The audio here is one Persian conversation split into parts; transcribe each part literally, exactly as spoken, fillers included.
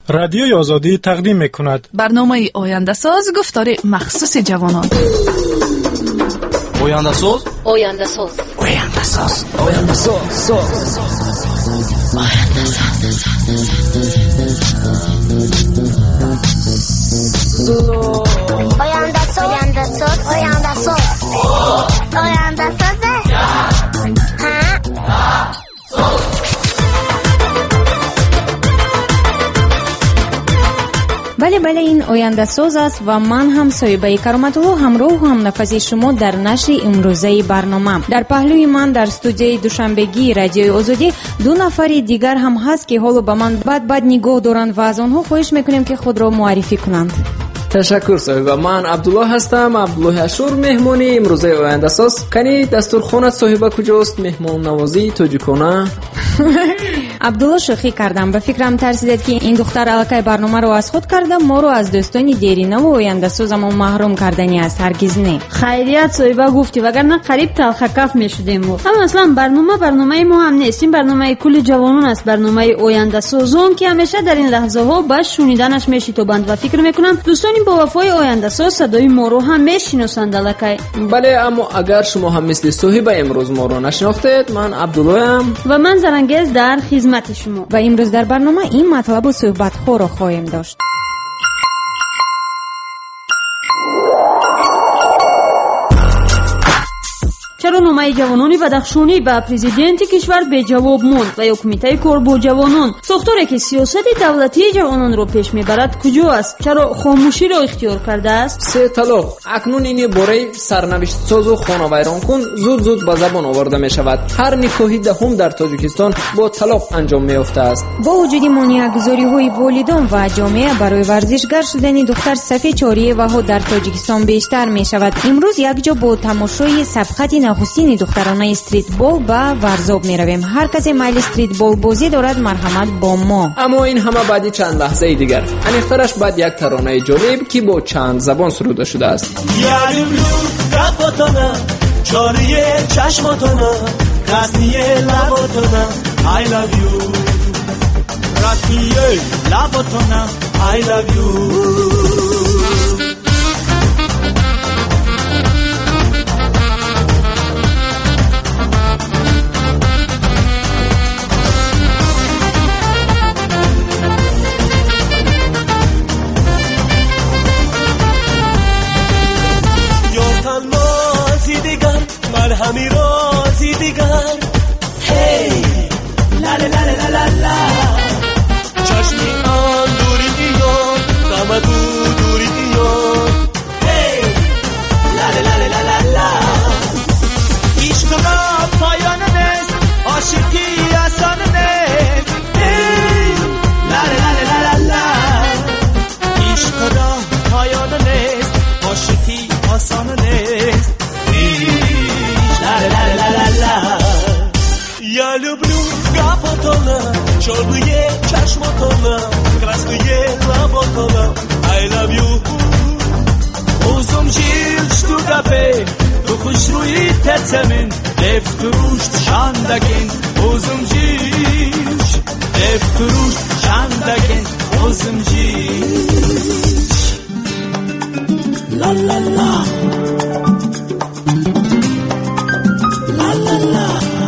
رادیوی آزادی تقدیم می‌کند برنامه آینده ساز گفتار مخصوص جوانان. آینده ساز آینده ساز آینده ساز آینده ساز آینده ساز آینده ساز آینده ساز آینده ساز آینده ساز بله بله این آینده ساز است و من هم صاحبه کرامت‌الله همراه و هم نفس شما در نشر امروزه برنامه. در پهلوی من در استودیوی دوشنبگی رادیوی آزادی دو نفر دیگر هم هست که حالا به من بد بد نگاه دارند و از آنها خواهش میکنیم که خود را معرفی کنند. تشکر صاحبه. من عبدالله هستم، عبدالله اشور، مهمانی امروزه آینده ساز. کنی دستورخانت صاحبه کجاست؟ مهمان نوازی توجیکانه؟ عبدالله شوخی کردم. به فکرم ترسیدید که این دختر الکای برنامه رو از خود کرده ما رو از دوستان دیرینه و آینده سازمون محروم کردنی است. هرگز نه. خیریت صاحبه گفتی وگرنه قریب تلخ کف میشدیم. اما اصلا برنامه برنامه ما هم نیست. این برنامه کل جوانان است، برنامه آینده سازون که همیشه در این لحظه ها باش شنیدنش میشیتابند و فکر میکنم دوستان با وفای آینده ساز صدای ما رو هم میشناسند الکای. بله، اما اگر شما هم مثل صاحبه امروز ما رو نشناختید، من عبدالله ام و من زرنگز در خدمت شما. و امروز در برنامه این مطلب و صحبت خو رو خواهیم داشت. چرا نامه جوانان بدخشانی به پرزیدنت کشور به جواب ماند و یا کمیته کار با جوانان ساختاری که سیاست دولتی جوانان را پیش میبرد کجا است؟ چرا خاموشی را اختیار کرده است؟ سه طلاق اکنون این باره سرنوشت ساز و خانه ویران کن زود زود به زبان آورده می شود. هر نکاحی دهم در تاجیکستان با طلاق انجام میافته است. با وجود مانع‌گذاری های والدان و جامعه برای ورزشگر شدن دختر صف چهاریه و ها در تاجیکستان بیشتر می شود. امروز یک جا با تماشای سبقت نخستین دخترانه استریت بال به ورزاب می رویم. هر کسی مایل استریت بال بازی دارد مرحمت با ما. اما این همه بعدی چند لحظه دیگر انیخترش بعد یک ترانه جالب که با چند زبان سروده شده است. یاریم لو کپاتانا چاریه چشماتانا رسمیه لباتانا I love you رسمیه لباتانا I love you همی رازی دیگر هی لاله لاله لاله لا چشمی آن دوری دیار غم دو دوری دیار هی لاله لاله لاله لا عشق را پایان نیست عاشقی آسان نیست هی لاله لاله لاله لا عشق را پایان نیست عاشقی آسان نیست Я люблю гапотона, черные чашмотона, красные лаботона, I love you. Узум жил штугапе, ту хуш руи терцемин, лефтурушт шандагин, узум жил, лефтурушт шандагин, узум жил. La la la. La la la.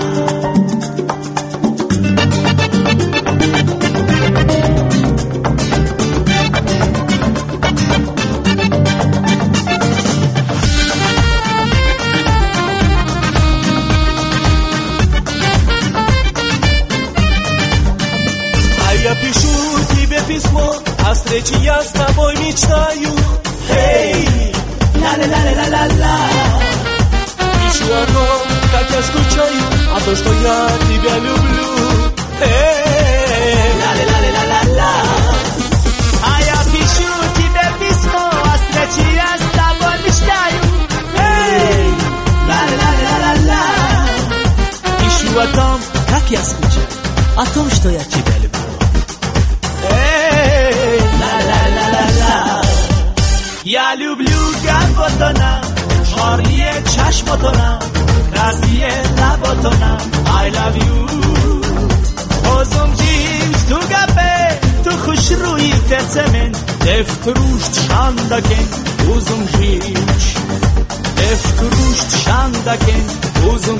Встречи я с тобой мечтаю. Эй, ла-ла-ла-ла-ла-ла. Пишу о том, как я скучаю, о том, что я тебя люблю. Эй, ла-ла-ла-ла-ла-ла. А я пишу тебе письмо, о встрече я с тобой мечтаю. Эй, ла-ла-ла-ла-ла-ла. Пишу о том, как я скучаю, о том, что я тебя люблю. Я люблю гапотона, чорные чашмотона, красные лаботона, I love you. Озум жил ту гапе, ту хуш руи zemen deftrusht shandaken uzum jich deftrusht shandaken uzum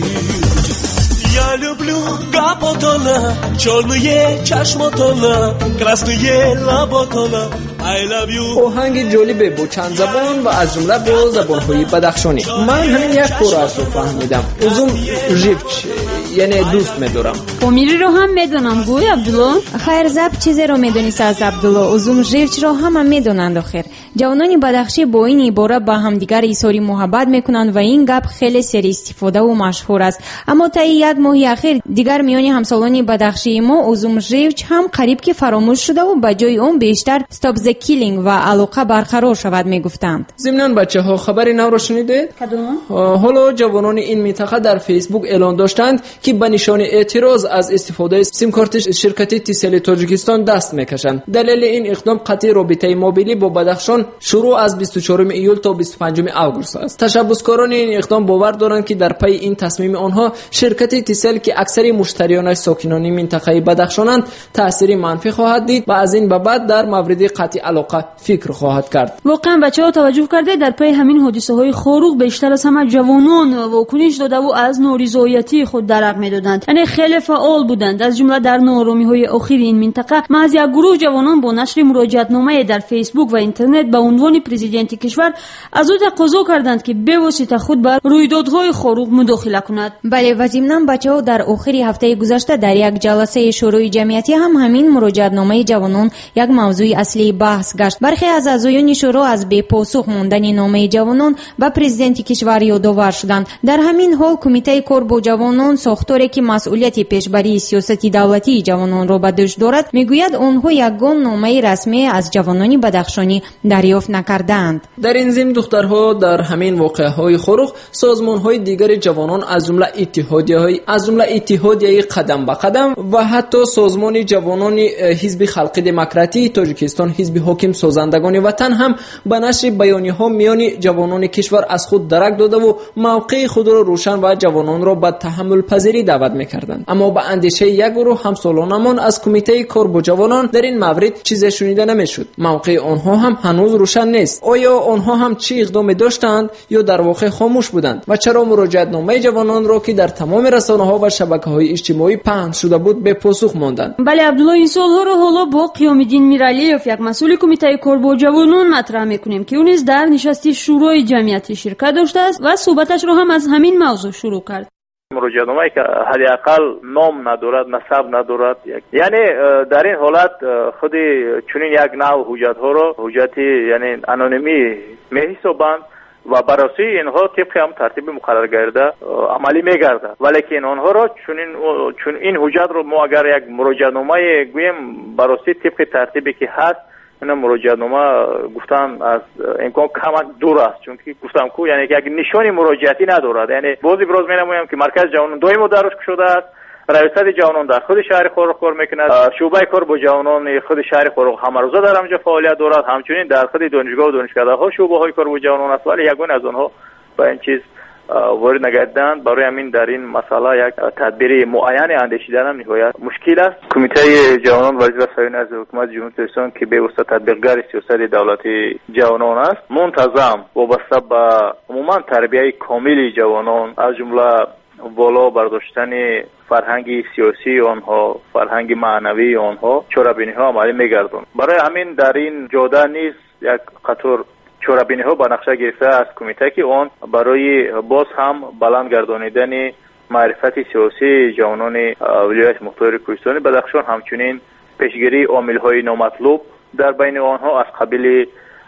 jich я люблю гапотола чёрные чашмотола красные лаботола I love you. آهنگ جالبه با چند زبان و از جمله با زبان‌های بدخشانی. من همین یک کور از رو فهمیدم. اوزم ژیفچ یعنی دوست می‌دارم. فامیلی رو هم میدونم گوی عبدالله. خیر زب چیزی رو میدونید از عبدالله؟ اوزم ژیفچ رو هم میدونند آخر. جوانان بدخشی با این عبارت با همدیگر اظهار محبت میکنند و این گپ خیلی سری استفاده و مشهور است. اما تا یک ماه اخیر دیگر میان همسالان بدخشی ما اوزم ژیفچ هم قریب که فراموش شده و به جای اون بیشتر استاپ کیلینگ و علاقه برقرار شود میگفتند. ضمناً بچه‌ها خبری نو را شنیدید؟ کدوم؟ حالا جوانان این منطقه در فیسبوک اعلان داشتند که به نشان اعتراض از استفاده سیم کارت شرکت تیسل تاجیکستان دست میکشند. دلیل این اقدام قطع رابطه موبیلی با بدخشان شروع از بیست و چهارم ایول تا بیست و پنجم آگوست است. تشبثکاران این اقدام باور دارند که در پی این تصمیم آنها شرکت تیسل که اکثر مشتریانش ساکنان منطقه بدخشانند تأثیر منفی خواهد دید و از این به بعد در مورد قطع علاقه فکر خواهد کرد. واقعا بچه‌ها توجه کرده در پی همین حادثه‌های خاروق بیشتر از همه جوانان واکنش داده و از نارضایتی خود درق می‌دادند. یعنی خیلی فعال بودند. از جمله در ناآرامی‌های اخیر این منطقه محض یک گروه جوانان با نشر مراجعتنامه در فیسبوک و اینترنت به عنوان پرزیدنت کشور از او تقاضا کردند که به واسطه خود بر رویدادهای خاروق مداخله کند. بله و ضمناً بچه‌ها در آخر هفته گذشته در یک جلسه شورای جمعیتی هم همین مراجعتنامه جوانان یک موضوع اصلی بحث گشت. برخی از اعضایان شورا از بی پاسخ ماندن نامه جوانان به پرزیدنت کشور یادآور شدند. در همین حال کمیته کار با جوانان ساختاری که مسئولیت پیشبری سیاست دولتی جوانان را به دوش دارد میگوید آنها یگان نامه رسمی از جوانان بدخشانی دریافت نکردند. در این ضمن دخترها در همین واقعه‌های خاروق سازمان‌های دیگر جوانان از جمله اتحادیه‌های از جمله اتحادیه قدم به قدم و حتی سازمان جوانان حزب خلق دموکراتی تاجیکستان حزب حاکم سازندگان وطن هم به نشر بیانیه‌ها میان جوانان کشور از خود درک داده و موقع خود را روشن و جوانان را به تحمل پذیری دعوت می‌کردند. اما به اندیشه یک گروه همسالانمان از کمیته کار با جوانان در این مورد چیزی شنیده نمی‌شد. موقع آنها هم هنوز روشن نیست. آیا آنها هم چه اقدامی داشتند یا در واقع خاموش بودند و چرا مراجعتنامه جوانان را که در تمام رسانه‌ها و شبکه‌های اجتماعی پخش شده بود به پاسخ ماندند؟ بله عبدالله این سوال‌ها را حالا با قیام الدین میرعلیف یک مسئول کمیته کار با جوانان مطرح می‌کنیم که اون در نشست شورای جمعیتی شرکت داشته است و صحبتش رو هم از همین موضوع شروع کرد. مراجعه‌نامه‌ای که حداقل نام ندارد، نسب ندارد، یعنی در این حالت خود چنین یک نوع حجت‌ها را حجت یعنی انونیمی می‌حسابند و بررسی اینها طبق هم ترتیب مقرر گرده عملی می‌گردد. ولی آنها را چون این چون این حجت رو ما اگر یک مراجعه‌نامه گویم بررسی طبق ترتیبی که هست اینا مراجعه‌نامه گفتن از امکان کم دور است، چون که گفتم کو یعنی یک نشانی مراجعتی ندارد. یعنی بازی براز می‌نمایم که مرکز جوانان دائم درش شده است، ریاست جوانان در خود شهر خاروق کار میکند، شعبه کار با جوانان خود شهر خاروق همه روزه در آنجا فعالیت دارد، همچنین در خود دانشگاه و دانشکده‌ها شعبه های کار با جوانان است، ولی یگان از آنها با این چیز وارد نگردند. برای همین در این مسئله یک تدبیر معین اندیشیدن هم نهایت مشکل است. کمیته جوانان وزیر رسانی از حکومت جمهوری اسلامی که به واسطه تطبیقگر سیاست دولتی جوانان است، منتظم وابسته به عموما تربیت کامل جوانان از جمله بالا برداشتن فرهنگ سیاسی آنها، فرهنگ معنوی آنها، چاره‌بینی ها عملی می‌گردند. برای همین در این جاده نیز یک قطار چاره‌بینی ها به نقشه گرفته از کمیته که آن برای باز هم بلند گردانیدن معرفت سیاسی جوانان ولایت مختار کوهستان بدخشان، همچنین پیشگیری عامل‌های نامطلوب در بین آنها از قبیل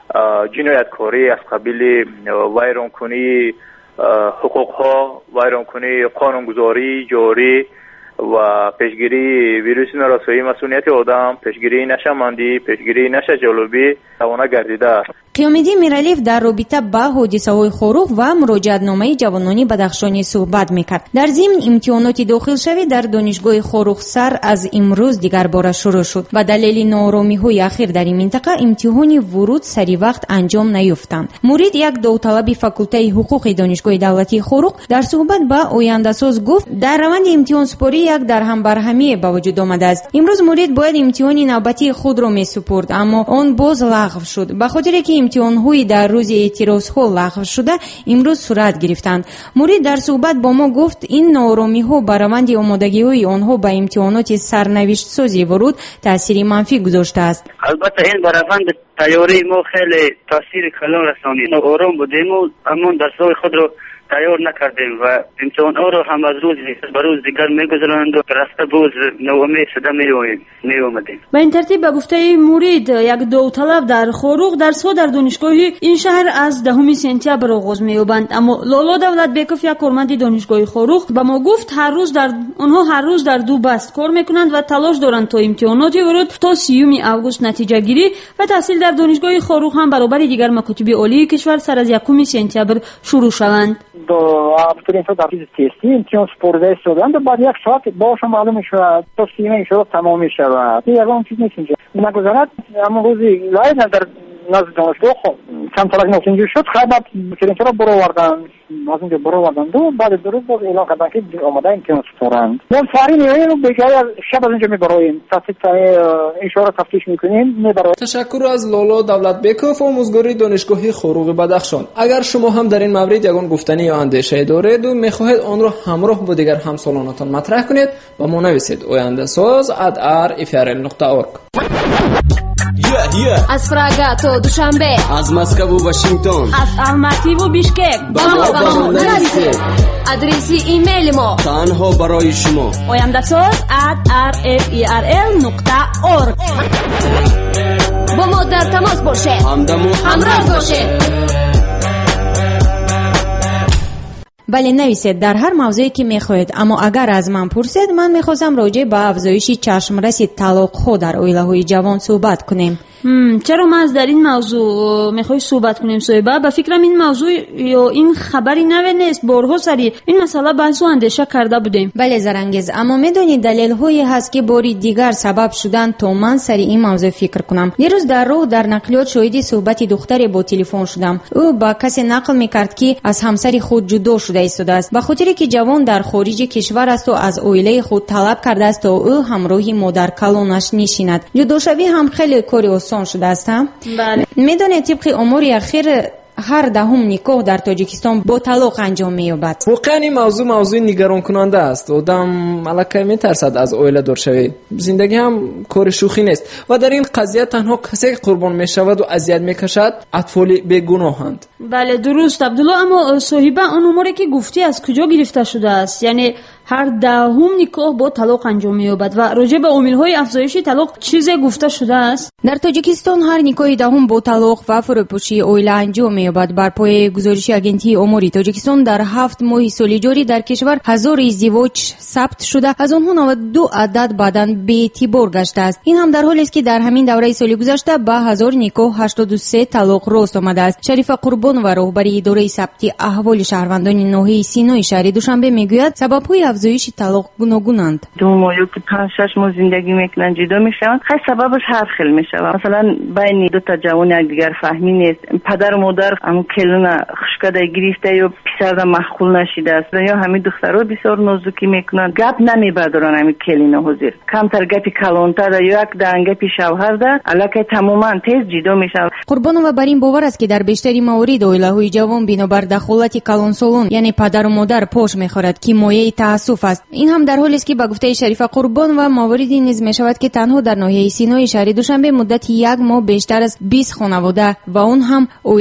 جنایتکاری، از قبیل ویرانکنی حقوق ها، ویرانکنی قانونگذاری جاری و پیشگیری ویروس نارسایی مسئولیت آدم، پیشگیری نشه‌مندی، پیشگیری نشه جالبی توانه گردیده است. қиёмиддин миралиев дар робита ба ҳодисаҳои хорух ва муроҷиатномаи ҷавонони бадахшонӣ суҳбат мекард. дар зимн имтиҳоноти дохилшавӣ дар донишгоҳи хорухсар аз имрӯз дигар бора шурӯъ шуд. ба далели нооромиҳои ахир дар ин минтақа имтиҳони вуруд саривақт анҷом наёфтанд. мурид, як довталаби факултаи ҳуқуқи донишгоҳи давлатии хорух, дар суҳбат ба ояндасоз гуфт, дар раванди имтиҳонсупорӣ як дарҳамбарҳамие ба вуҷуд омадааст. имрӯз мурид бояд имтиҳони навбатии худро месупурд, аммо он боз лағв шуд. ба хотире ки имтиҳонҳои дар рӯзи эътирозҳо лағв шуда имрӯз сурат гирифтанд. мурид дар суҳбат бо мо гуфт, ин нооромиҳо ба раванди омодагиҳои онҳо ба имтиҳоноти сарнавиштсози вуруд таъсири манфӣ гузоштааст. албатта ин ба раванди тайёрии мо хеле таъсири калон расонид. ором будему, аммо дарсҳои худро тайёр накардем ва имтиҳонҳоро ҳам аз рӯзи ба рӯз дигар мегузаронду раста боз ноумед шуда меоем меомадем. ба ин тартиб ба гуфтаи мурид, як довталаб дар хорух дарсҳо дар донишгоҳи ин шаҳр аз даҳуми сентябр оғоз меёбанд. аммо лоло давлатбеков, як корманди донишгоҳи хорух, ба мо гуфт, ҳар рӯз дар онҳо ҳар рӯз дар ду баст кор мекунанд ва талош доранд то имтиҳоноти вуруд то сиюми август натиҷагирӣ ва таҳсил дар донишгоҳи хорух ҳам баробари дигар макотиби олии кишвар сар аз якуми сентябр шурӯъ шаванд. до абитуриентҳо дар рӯзи тестӣ имтиҳон супорида истоданд ва баъд як соат бошон маълум мешавад, то сиюм иншоаллоҳ тамом мешавад. ягон чиз нест инҷо нагузарад. аммо рӯзи лай дар назди донишгоҳ камтарак нотинҷӯ шуд, хабар абитуриентҳоро бароварданд, аз онҷо бароварданду баъди ду рӯз боз эълон карданд ки омада имтиҳон супоранд. мо фарӣ меоем беҷаи шаб аз инҷо мебароем, иншоаллоҳ тафтиш мекунем, мебароем. ташаккур аз лоло давлатбеков, омӯзгори донишгоҳи хоруғи бадахшон. агар шумо ҳам дар ин маврид ягон гуфтанӣ ё андешае дореду мехоҳед онро ҳамроҳ бо дигар ҳамсолонатон матрах кунед, ба мо нависед ояндасоз at r f r l nokta org. Yeah, yeah. از Прага то Душанбе, از Москва Вашингтон, аз Алматӣ ву Бишкек. ба мо ба мо нависед. адреси имейли мо танҳо барои шумо ояндасоз at r f e r l nokta org. با ما در تماس باشید، همراه باشید. бале нависед дар ҳар мавзӯе ки мехоҳед, аммо агар аз ман пурсед, ман мехостам роҷеъ ба афзоиши чашмраси талоқҳо дар оилаҳои ҷавон суҳбат кунем. чаро ма аз дар ин мавзӯъ мехоҳӣ суҳбат кунем соҳиба? ба фикрам ин мавзӯъ ё ин хабари наве нест. борҳо сари ин масъала баҳсу андеша карда будем. бале зарангез, аммо медонед далелҳое ҳаст ки бори дигар сабаб шуданд то ман сари ин мавзӯъ фикр кунам. дирӯз дар роҳ дар нақлиёт шоҳиди суҳбати духтаре бо телефон шудам. ӯ ба касе нақл мекард ки аз ҳамсари худ ҷудо шуда истодааст. ба хотире ки ҷавон дар хориҷи кишвар асту аз оилаи худ талаб кардааст то ӯ ҳамроҳи модаркалонаш нишинад. ҷудошавӣ ҳам хеле кори осон шудааст. бале медонед тибқи омори ахир ҳар даҳум никоҳ дар тоҷикистон бо талоқ анҷом меёбад. воқеан ин мавзӯъ мавзӯи нигаронкунанда аст. одам аллакай метарсад аз оиладор шавед. зиндагӣ ҳам кори шӯхӣ нест ва дар ин қазия танҳо касе қурбон мешаваду азият мекашад атфоли бегуноҳанд. бале дуруст абдулло, аммо соҳиба он умуре ки гуфтӣ аз куҷо гирифта шудааст? яъне ҳар даҳум никоҳ бо талоқ анҷом меёбад ва роҷеъ ба омилҳои афзоиши талоқ чизе гуфта шудааст? дар тоҷикистон ҳар никоҳи даҳум бо талоқ ва фурӯпӯшии оила анҷом меёбад. бар пояи гузориши агентии омори тоҷикистон дар ҳафт моҳи соли ҷорӣ дар кишвар ҳазор издивоҷ сабт шуда, аз онҳо наваду ду адад баъдан беэътибор гаштааст. ин ҳам дар ҳолест ки дар ҳамин давраи соли гузашта ба ҳазор никоҳ ҳаштоду се талоқ рост омадааст. шарифа қурбонова, роҳбари идораи сабти аҳволи шаҳрвандони ноҳияи Синои шаҳри Душанбе, мегӯяд сабабҳои афзоиши талоқ гуногунанд. дو ماه یا که پنج شش ماه زندگی میکنن جدا میشن، خیلی سببش هر خیل میشود. مثلا بین دو تا جوان یک دیگر فهمی نیست، پدر و مادر همون کلون خشکاده گرفته یا پسر مخول نشیده است یا همین دخترها بسیار نازکی میکنن، گپ نمیبردارن همین کلین حاضر کمتر گپی کلانتر یا یک دنگ گپی شوهر ده الکی تماما تیز جدا میشن. قربانова бар ин бовар аст ки дар бештари маворид оилаҳои ҷавон бинобар дахолати калонсолон, яъне падару модар пош мехӯрад ки мояи таассуф аст. ин ҳам дар ҳолест ки ба гуфтаи Шарифа Қурбонова мавориди низ мешавад ки танҳо дар ноҳияи Синои шаҳри Душанбе муддати як моҳ бештар аз бист хонавода ва он ҳам оилаҳои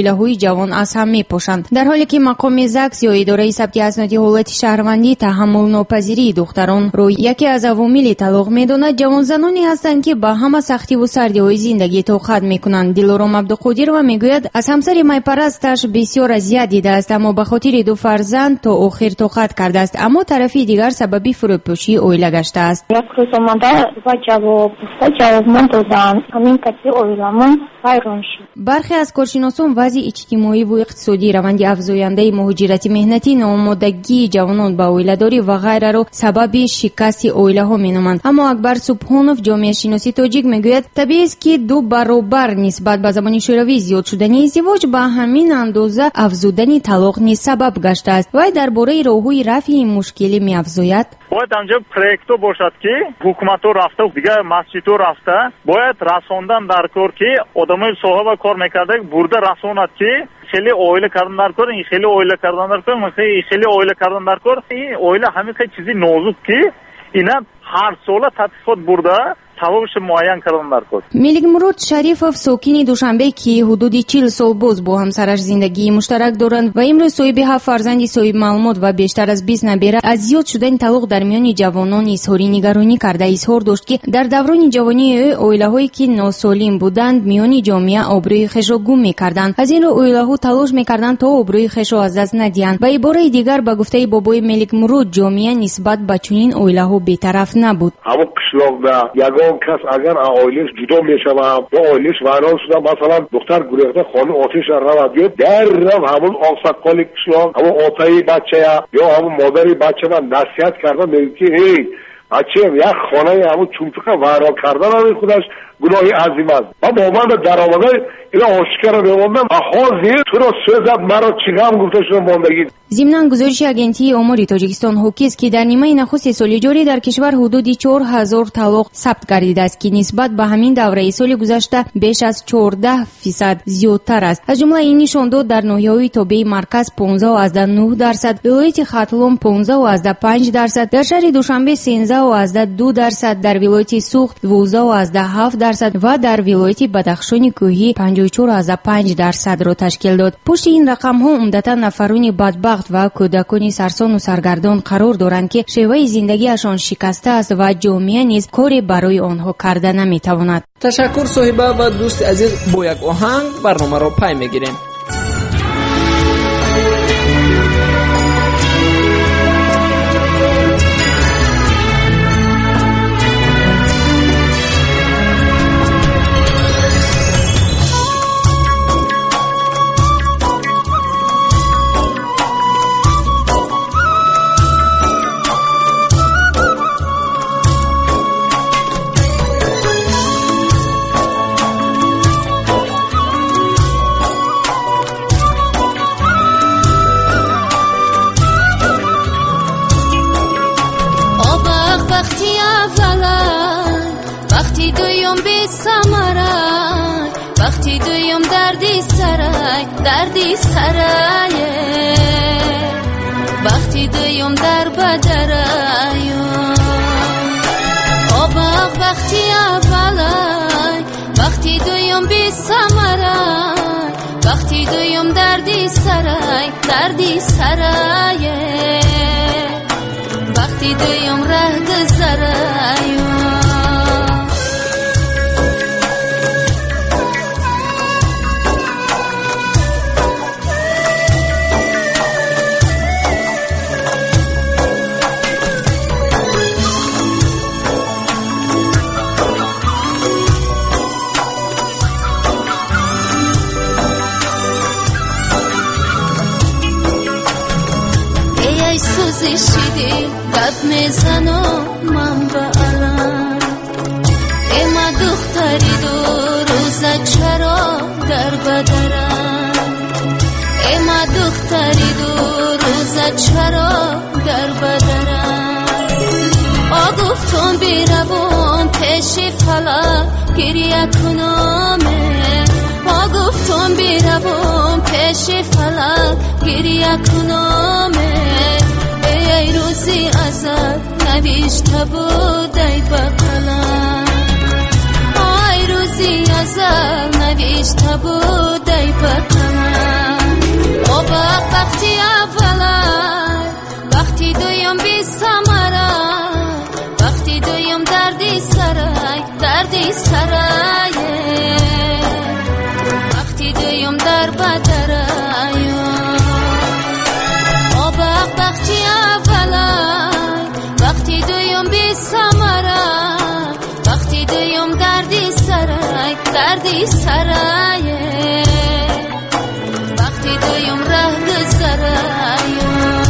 جوان از هم میپوشند، در حالی که مقام زکس یا اداره ثبت اسناد حالت شهروندی تحمل ناپذیری دختران رو یکی از عوامل طلاق میداند. جوانزنانی هستند که با همه سختی و سردی‌های زندگی توقف میکنند. دلارام عبدالقادر و میگوید از همسر میپرستش بسیار اذیت دیده است، اما به خاطر دو فرزند تا آخر توقف کرده است، اما طرفی دیگر سببی فروپاشی اویله گشته است. یک روز آمده و جواب جواب من دادن، همین کسی اویلمون ویران شد. برخی از کارشناسان وضع اجتماعی و اقتصادی روند افزاینده مهاجرت مهنتی، ناآمادگی جوانان به اویله‌داری و غیره را سبب شکست اویله‌ها مینامند. اما اکبر سبحانوف جامعه شناسی تاجیک میگوید طبیعی است که دو برابر نسبت به زمان شوروی زیاد شدن ازدواج به همین اندازه افزودن طلاق نیز سبب گشته است. و درباره راه‌های رفع این مشکل می‌افزاید: باید همجا پروژه باشد که حکومت رفته دیگه مسجد رفته باید رساندن در کار که آدمای صاحب کار میکرده برده رساند که خیلی اویله کردن در کار، این خیلی اویله کردن در کار، این خیلی اویله کردن در کار، این اویله همین چیزی نازک که اینا هر سال تدقیقات برده ثوابش معین کردن در کار. ملک مراد شریفов ساکن دوشنبه که حدود چهل سال باز با همسرش زندگی مشترک دارند و امروز صاحب هفت فرزند صاحب معلومات و بیشتر از بیست نبیره، از زیاد شدن طلاق در میان جوانان اظهار نگرانی کرده. اظهار داشت که در دوران جوانی اویله‌هایی که ناسالم بودند میان جامعه آبروی خود را گم می‌کردند. از این رو اویله‌ها تلاش می‌کردند تا آبروی خود را از دست ندهند. به عباره دیگر به گفته بابای ملک مراد جامعه نسبت به چنین اویله‌ها بی‌طرف نبود. همون قشلاق یگان کس اگر آیلش جدا میشوم یا آیلش ویران شده، مثلا دختر گریخته خانه آتش رود یا در رو همون آقسقال قشلاق همون آتای بچه یا همون مادری بچه من نصیحت کردن میگه که ای بچه یک خانه همون چونفقه ویران کردن همین خودش گناهی عظیم است. من با من در آمده اینا آشکار میموندم اخوازی تو را سوزد مرا چیغم گفته شده ماندگی. ضمن گزارش اگنتی آمار تاجیکستان حاکی است که در نیمه نخست سال جاری در کشور حدود چهار هزار طلاق ثبت گردیده است که نسبت به همین دوره سال گذشته بیش از چهارده درصد زیادتر است. از جمله این نشان داد در ناحیه‌های تابع مرکز پانزده و نه درصد، ولایت خاتلون پانزده و پنج درصد، در شهر دوشنبه سیزده و دو درصد، در ولایت سوخت دوازده و هفت درصد و در ولایت بدخشان کوهی پنجاه و چهار و پنج درصد را تشکیل داد. پشت این رقم ها عمدتا نفران بدبخت و کودکان سرسان و سرگردان قرار دارند که شیوه زندگیشان شکسته است و جامعه نیز کاری برای آنها کرده نمیتواند. تشکر صاحبه و دوست عزیز. با یک آهنگ برنامه را پای میگیریم. وقتی دویم بی سمرای، وقتی دویم دردی سرای، دردی سرای، وقتی دویم در بدرای، آباق وقتی اولای، وقتی دویم بی سمرای، وقتی دویم دردی سرای، دردی سرای، وقتی دویم ره گذرای. سوزشیدی داد میزنو من به علم، اما دختری دو روزه چرا در بدرم، اما دختری دو روزه چرا در بدرم. آ گفتم بیروان پیش فلک گریه کنامه، آ گفتم بیروان پیش فلک گریه کنامه. ای روزی ازت نوشته بود ای بقلم، ای روزی ازت نوشته بود ای بقلم. وقتی اول وقتی دویم بی ثمره وقتی دویم دردی سرای دردی سرای وقتی دویم در بدرای آبق وقتی اول وقتی دویم بی ثمره وقتی دویم دردی سرای دردی سرای وقتی دویم ره گذرای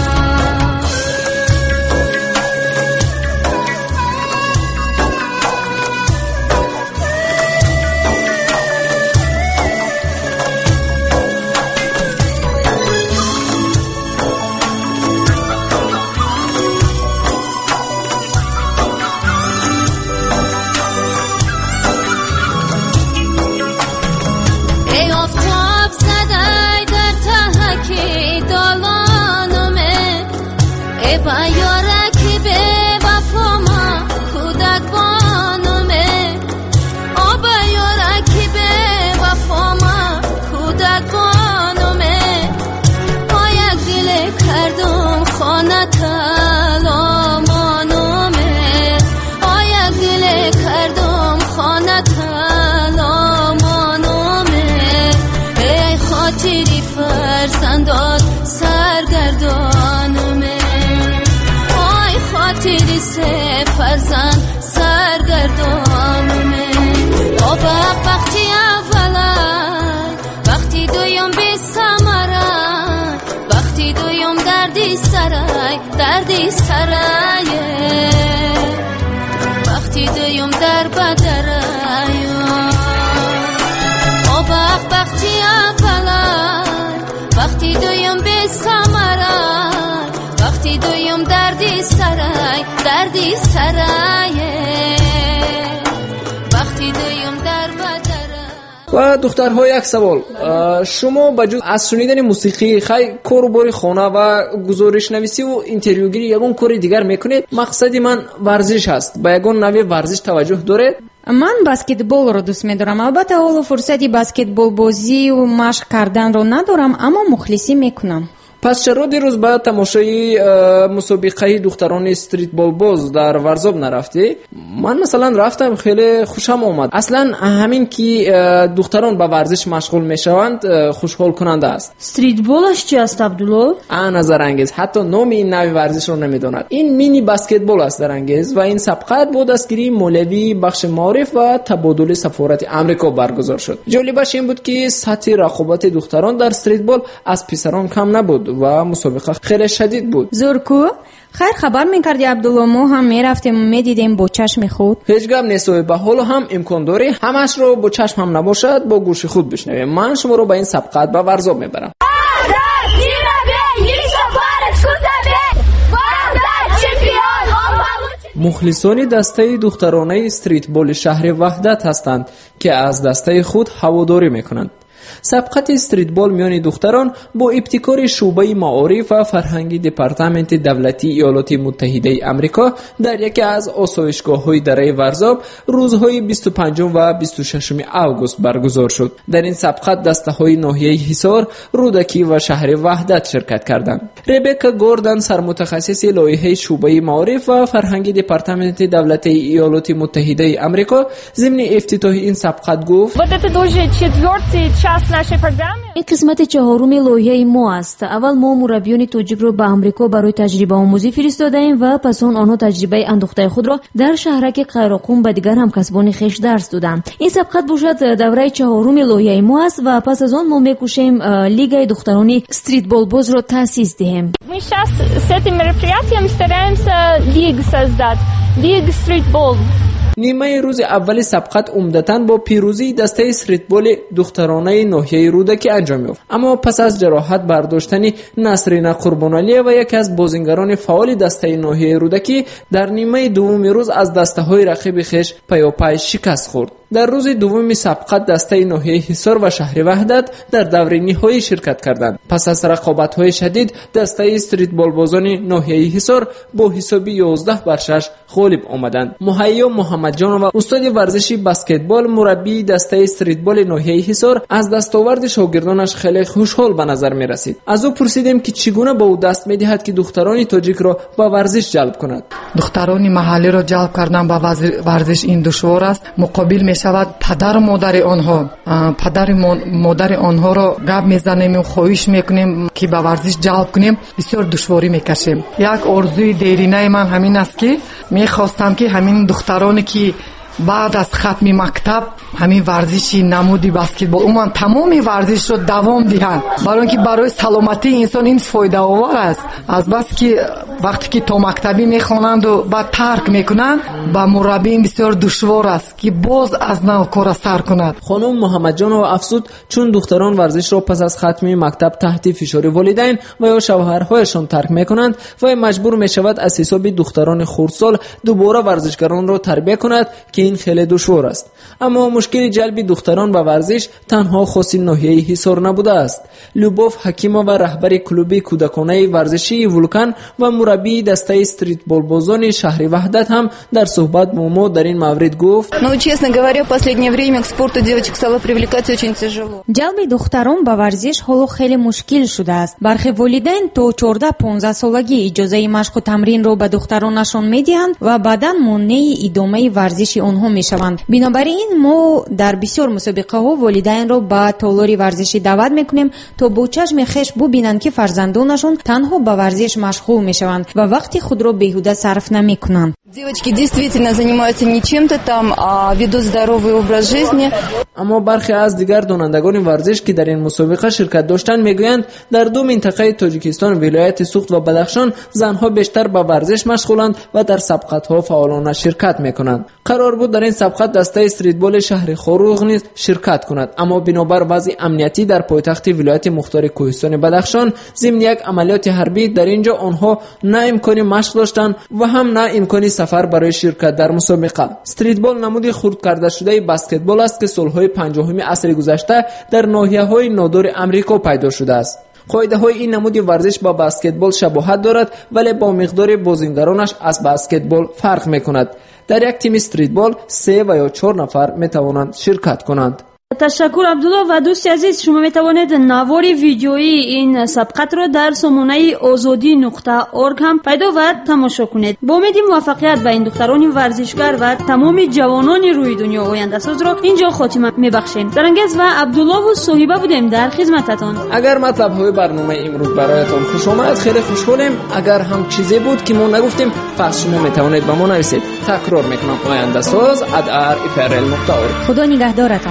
با یارکی به وفاما کودک بانمه آبا یارکی به وفاما کودک بانمه آیک دل کردم خانه تلامانمه آیک دل کردم خانه تلامانمه ای خاطری فرزندات سرگردانمه خاطری سه فرزند سرگردانمه آبق وقتی اولای وقتی دویم بی ثمره وقتی دویم دردی سرای دردی سرای وقتی دویم در بدرای آبق وقتی اولای وقتی دویم بی ثمره وقتی دویم دردی سرای دردی سرای وقتی دویم در بدرای و دخترها یک سوال شما بجز از شنیدن موسیقی خیلی کار و باری خانه و گزارش نویسی و اینترویوگیری یگون کار دیگر میکنید مقصدی من ورزش هست با یگون نوع ورزش توجه دارید من баскетбол ро дӯст медорам. Албатта ҳоло фурсати баскетболбозӣ ва машқ карданро надорам, аммо мухлисӣ мекунам. پس چرا دیروز باید تماشای مسابقه دختران استریتبال باز در ورزاب نرفتی؟ من مثلا رفتم خیلی خوشم آمد. اصلا همین که دختران به ورزش مشغول میشوند خوشحال کننده است. استریتبالش چی است عبدالله؟ آن نظر انگیز حتی نام این نوع ورزش رو نمیداند. این مینی بسکتبال است در انگیز و این سبقت با دستگیری مولوی بخش معارف و تبادل سفارت آمریکا برگزار شد. جالبش این بود که سطح رقابت دختران در استریتبال از پسران کم نبود و مسابقه خیلی شدید بود. زورکو خیر خبر میکردی عبدالله ما هم میرفتیم میدیدیم با چشم خود. هیچ گپ نیست و به حال هم امکان داری همش رو با چشم هم نباشد با گوش خود بشنویم. من شما رو به این سبقت به ورزاب میبرم. مخلصان دسته دخترانه استریتبال شهر وحدت هستند که از دسته خود هواداری میکنند. سبقت استریتبال میان دختران با ابتکار شعبه معارف و فرهنگی دپارتمنت دولتی ایالات متحده آمریکا در یکی از آسایشگاه‌های دره ورزاب روزهای بیست و پنجم و بیست و ششم آگوست برگزار شد. در این سبقت دسته‌های ناحیه حصار، رودکی و شهر وحدت شرکت کردند. ربکا گوردن سرمتخصص لایحه شعبه معارف و فرهنگی دپارتمنت دولتی ایالات متحده آمریکا ضمن افتتاح این سبقت گفت: این قسمت چهارم لایحه ما است. اول ما مربیان تاجیک را به آمریکا برای تجربه آموزی فرستادیم و پس آن آنها تجربه اندوخته خود را در شهرک قیراقوم به دیگر همکسبان خویش درس دادند. این سبقت باشد دوره چهارم لایحه ما است و پس از آن ما می‌کوشیم لیگ دختران استریتبال باز را تأسیس دهیم. Мы сейчас с этим мероприятием стараемся лиг создать. Лиг стритбол. نیمه روز اول سبقت عمدتاً با پیروزی دسته استریتبال دخترانه ناحیه رودکی انجام یافت، اما پس از جراحت برداشتن نسرین قربانعلی و یکی از بازیگران فعال دسته ناحیه رودکی در نیمه دوم روز از دسته‌های رقیب خویش پیاپی شکست خورد. در روز دوم سبقت دسته ناحیه حصار و شهر وحدت در دور نهایی شرکت کردند. پس از رقابت‌های شدید دسته استریتبال بازان ناحیه حصار با حساب یازده بر شش غالب آمدند. مهیا محمدجان و استاد ورزشی بسکتبال مربی دسته استریتبال ناحیه حصار از دستاورد شاگردانش خیلی خوشحال به نظر می رسید. از او پرسیدیم که چگونه با او دست می دهد که دختران تاجیک را به ورزش جلب کند. دختران محلی را جلب کردن به ورزش این دشوار است. مقابل می شود پدر و مادر آنها پدر مادر آنها را گپ میزنیم و خواهش میکنیم که به ورزش جلب کنیم. بسیار دشواری میکشیم. یک آرزوی دیرینه من همین است که میخواستم که همین دخترانی که بعد از ختم مکتب همین ورزشی نمودی بسکتبال عموما تمام ورزش رو دوام دهند، برای اینکه برای سلامتی انسان این فایده آور است. از بس که وقتی که تا مکتبی میخوانند و بعد ترک میکنند با مربی بسیار دشوار است که باز از نو کار سر کند. خانم محمدجان و افزود چون دختران ورزش را پس از ختم مکتب تحت فشار والدین و یا شوهرهایشان ترک میکنند و مجبور میشود از حساب دختران خردسال دوباره ورزشکاران را تربیت کند که این خیلی دشوار است. اما مشکل جلب دختران به ورزش تنها خاص ناحیه حصار نبوده است. لوبوف حکیما و رهبر کلوب کودکانه ورزشی ولکان و مربی دسته استریتبال بازان شهر وحدت هم در صحبت با ما در این مورد گفت: Ну, честно говоря, в последнее время к спорту девочек стало привлекать очень тяжело. جلب دختران به ورزش حالا خیلی مشکل شده است. برخی والدین تا چهارده پانزده سالگی اجازه مشق و تمرین را به دخترانشان میدهند و بعداً مانع ادامه ورزش آنها میشوند. بنابراین ما در بسیار مسابقه ها والدین را به تالار ورزشی دعوت میکنیم تا با چشم خویش ببینند که فرزندانشان تنها به ورزش مشغول میشوند و وقتی خود را بیهوده صرف نمیکنند. Девочки действительно занимаются не чем-то там, а ведут здоровый образ жизни. اما برخی از دیگر دونندگان ورزش که در این مسابقه شرکت داشتند میگویند در دو منطقه تاجیکستان ولایت سوخت و بدخشان زنها بیشتر به ورزش مشغولند و در سبقت‌ها فعالانه شرکت میکنند. قرار بود در این سبقت دسته استریتبال شهر خروغ نیز شرکت کند، اما بنابر وضع امنیتی در پایتخت ولایت مختار کوهستان بدخشان ضمن یک عملیات حربی در اینجا آنها نه امکان مشق داشتند و هم نه امکان سفر برای شرکت در مسابقه. استریتبال نمودی خرد کرده شده بسکتبال است که سالهای پنجاهم عصر گذشته در ناحیه‌های نادار امریکا پیدا شده است. قاعده های این نمود ورزش با بسکتبال شباهت دارد ولی با مقدار بازیگرانش از بسکتبال فرق می‌کند. در یک تیم استریتبال سه و یا چهار نفر می‌توانند شرکت کنند. تشکر عبدالله و دوستی عزیز، شما می توانید نوار ویدیویی این سبقت را در سامانه آزادی نقطه اورگ هم پیدا و تماشا کنید. با امید موفقیت به این دختران ورزشگر و تمام جوانان روی دنیا آینده ساز را اینجا خاتمه میبخشیم. درنگز و عبدالله و صاحبه بودیم در خدمتتان. اگر مطلب های برنامه امروز برایتان خوش آمد خیلی خوشحالیم. اگر هم چیزی بود که ما نگفتیم پس شما می توانید به ما نویسید. تکرار میکنم آینده ساز ات ار افرل نقطه اورگ. خدا نگهدارتان.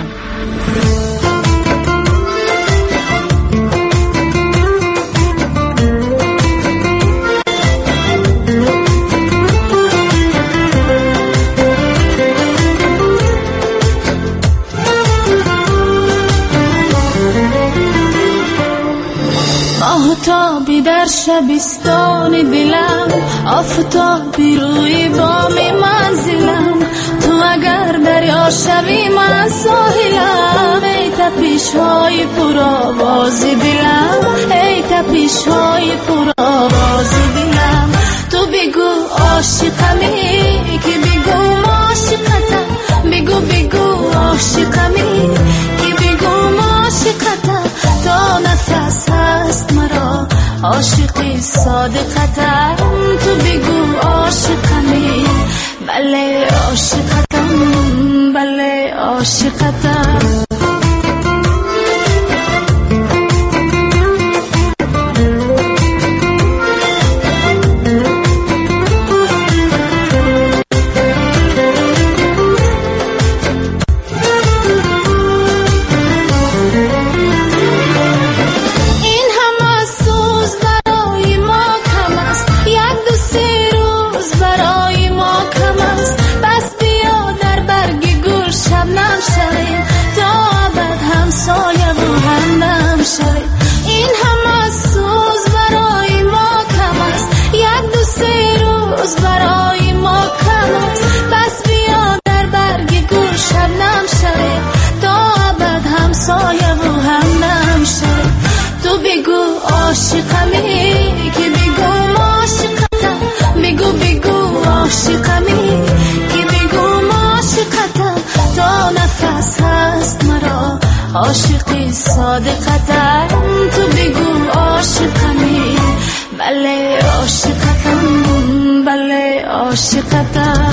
آفتابی در شبستان دلم، آفتابی روی بام منزلم، تو اگر دریا شوی من ساحلم، ای تپش های پرآواز دلم، ای تپش های پرآواز دلم، تو بگو عاشقمی که بگو عاشقتم، بگو بگو عاشقمی که بگو عاشقتم، تا نفس هست مرا عاشقی صادقتم، تو بگو عاشقمی، بله عاشقتم، بله عاشقتم. Don't عاشقمی که بگو عاشقتم بگو بگو عاشقمی که بگو عاشقتم تا نفس هست مرا عاشقی صادقتم تو بگو عاشقمی بله عاشقتم بله عاشقتم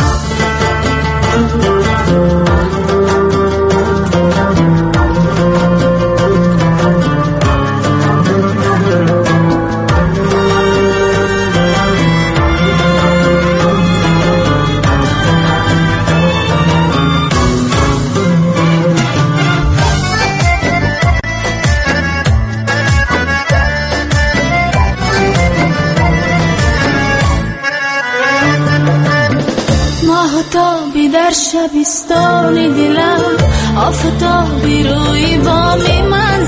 آفتابی در شبستان دلم آفتابی روی بام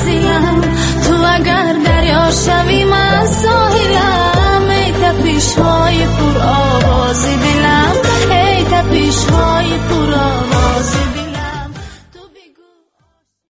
منزلم تو اگر دریا شوی من ساحلم ای تپش ها